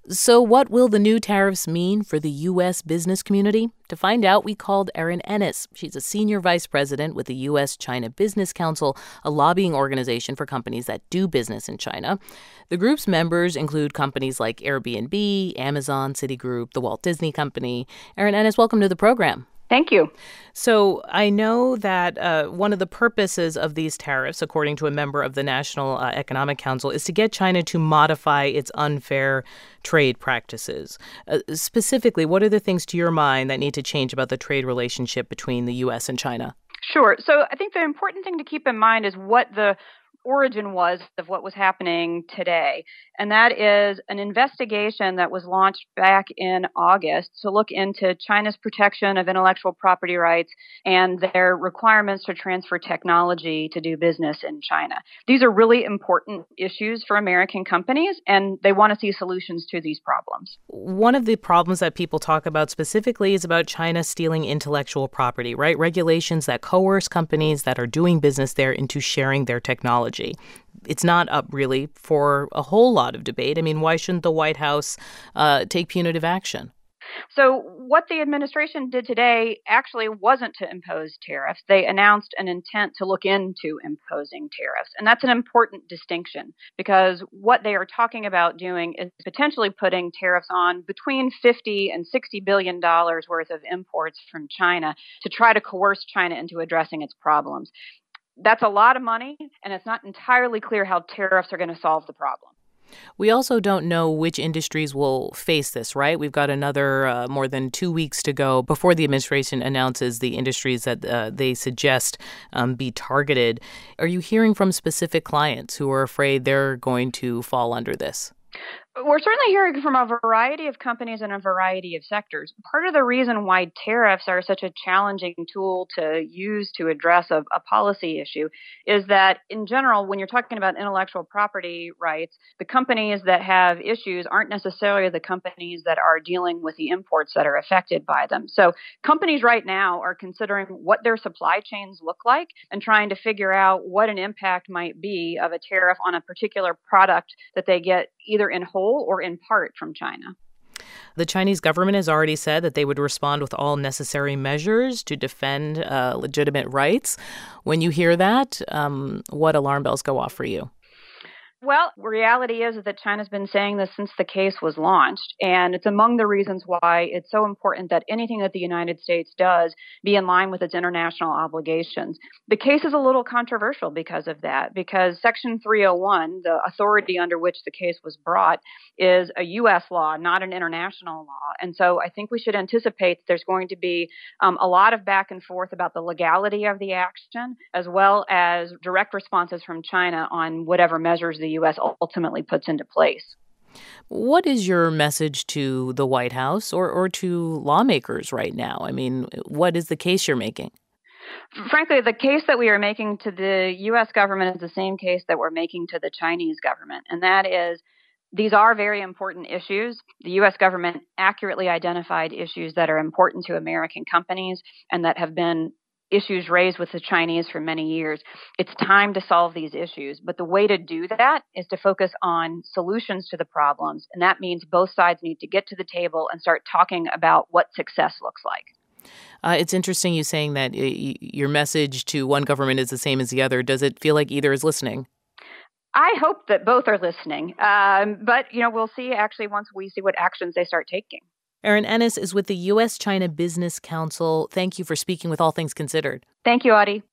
So what will the new tariffs mean for the U.S. business community? To find out, we called Erin Ennis. She's a senior vice president with the U.S.-China Business Council, a lobbying organization for companies that do business in China. The group's members include companies like Airbnb, Amazon, Citigroup, the Walt Disney Company. Erin Ennis, welcome to the program. Thank you. So I know that one of the purposes of these tariffs, according to a member of the National Economic Council, is to get China to modify its unfair trade practices. Specifically, what are the things to your mind that need to change about the trade relationship between the U.S. and China? Sure. So I think the important thing to keep in mind is what the origin was of what was happening today. And that is an investigation that was launched back in August to look into China's protection of intellectual property rights and their requirements to transfer technology to do business in China. These are really important issues for American companies, and they want to see solutions to these problems. One of the problems that people talk about specifically is about China stealing intellectual property, right? Regulations that coerce companies that are doing business there into sharing their technology. It's not up really for a whole lot of debate. I mean, why shouldn't the White House take punitive action? So what the administration did today actually wasn't to impose tariffs. They announced an intent to look into imposing tariffs. And that's an important distinction because what they are talking about doing is potentially putting tariffs on between $50 and $60 billion worth of imports from China to try to coerce China into addressing its problems. That's a lot of money, and it's not entirely clear how tariffs are going to solve the problem. We also don't know which industries will face this, right? We've got another more than 2 weeks to go before the administration announces the industries that they suggest be targeted. Are you hearing from specific clients who are afraid they're going to fall under this? We're certainly hearing from a variety of companies in a variety of sectors. Part of the reason why tariffs are such a challenging tool to use to address a policy issue is that, in general, when you're talking about intellectual property rights, the companies that have issues aren't necessarily the companies that are dealing with the imports that are affected by them. So companies right now are considering what their supply chains look like and trying to figure out what an impact might be of a tariff on a particular product that they get either in whole or in part from China. The Chinese government has already said that they would respond with all necessary measures to defend legitimate rights. When you hear that, what alarm bells go off for you? Well, reality is that China's been saying this since the case was launched, and it's among the reasons why it's so important that anything that the United States does be in line with its international obligations. The case is a little controversial because of that, because Section 301, the authority under which the case was brought, is a U.S. law, not an international law. And so I think we should anticipate that there's going to be a lot of back and forth about the legality of the action, as well as direct responses from China on whatever measures the U.S. ultimately puts into place. What is your message to the White House or to lawmakers right now? I mean, what is the case you're making? Frankly, the case that we are making to the U.S. government is the same case that we're making to the Chinese government, and that is these are very important issues. The U.S. government accurately identified issues that are important to American companies and that have been issues raised with the Chinese for many years. It's time to solve these issues. But the way to do that is to focus on solutions to the problems. And that means both sides need to get to the table and start talking about what success looks like. It's interesting you saying that your message to one government is the same as the other. Does it feel like either is listening? I hope that both are listening. But, we'll see actually once we see what actions they start taking. Erin Ennis is with the U.S.-China Business Council. Thank you for speaking with All Things Considered. Thank you, Audie.